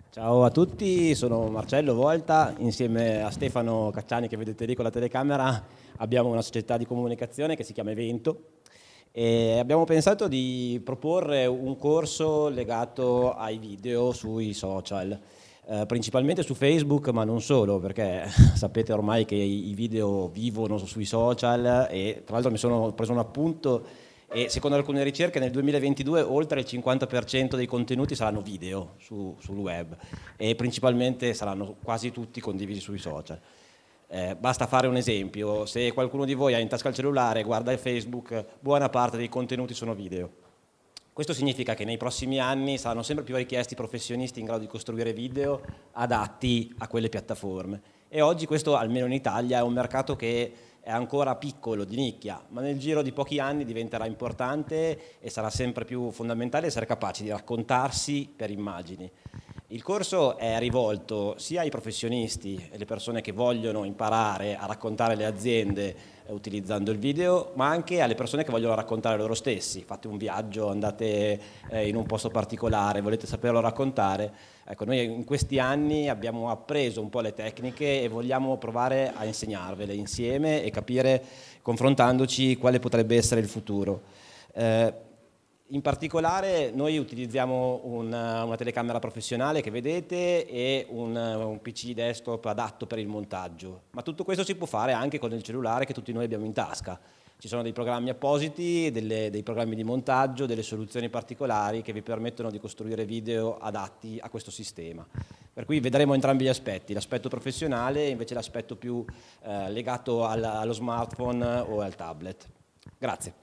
Ciao a tutti, sono Marcello Volta, insieme a Stefano Cacciani che vedete lì con la telecamera abbiamo una società di comunicazione che si chiama Evento e abbiamo pensato di proporre un corso legato ai video sui social, principalmente su Facebook, ma non solo, perché sapete ormai che i video vivono sui social e tra l'altro mi sono preso un appunto e secondo alcune ricerche nel 2022 oltre il 50% dei contenuti saranno video sul web e principalmente saranno quasi tutti condivisi sui social. Basta fare un esempio: se qualcuno di voi ha in tasca il cellulare e guarda il Facebook, buona parte dei contenuti sono video. Questo significa che nei prossimi anni saranno sempre più richiesti professionisti in grado di costruire video adatti a quelle piattaforme. E oggi questo, almeno in Italia, è un mercato che è ancora piccolo, di nicchia, ma nel giro di pochi anni diventerà importante e sarà sempre più fondamentale essere capaci di raccontarsi per immagini. Il corso è rivolto sia ai professionisti e alle persone che vogliono imparare a raccontare le aziende utilizzando il video, ma anche alle persone che vogliono raccontare loro stessi. Fate un viaggio, andate in un posto particolare, volete saperlo raccontare. Ecco, noi in questi anni abbiamo appreso un po' le tecniche e vogliamo provare a insegnarvele insieme e capire, confrontandoci, quale potrebbe essere il futuro. In particolare noi utilizziamo una telecamera professionale che vedete e un PC desktop adatto per il montaggio, ma tutto questo si può fare anche con il cellulare che tutti noi abbiamo in tasca. Ci sono dei programmi appositi, dei programmi di montaggio, delle soluzioni particolari che vi permettono di costruire video adatti a questo sistema. Per cui vedremo entrambi gli aspetti, l'aspetto professionale e invece l'aspetto più legato allo smartphone o al tablet. Grazie.